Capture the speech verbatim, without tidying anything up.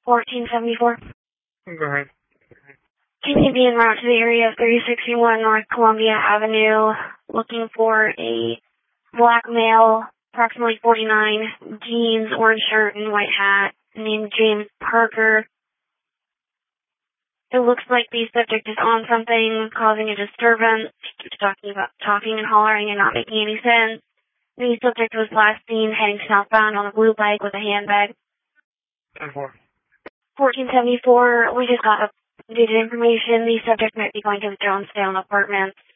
fourteen seventy-four. Go ahead. Can you be en route to the area of thirty sixty-one North Columbia Avenue, looking for a black male, approximately forty-nine, jeans, orange shirt, and white hat, named James Parker. It looks like the subject is on something, causing a disturbance. He keeps talking about talking and hollering and not making any sense. The subject was last seen heading southbound on a blue bike with a handbag. ten four. fourteen seventy-four, we just got updated information. The subject might be going to the Jonesdale Apartments.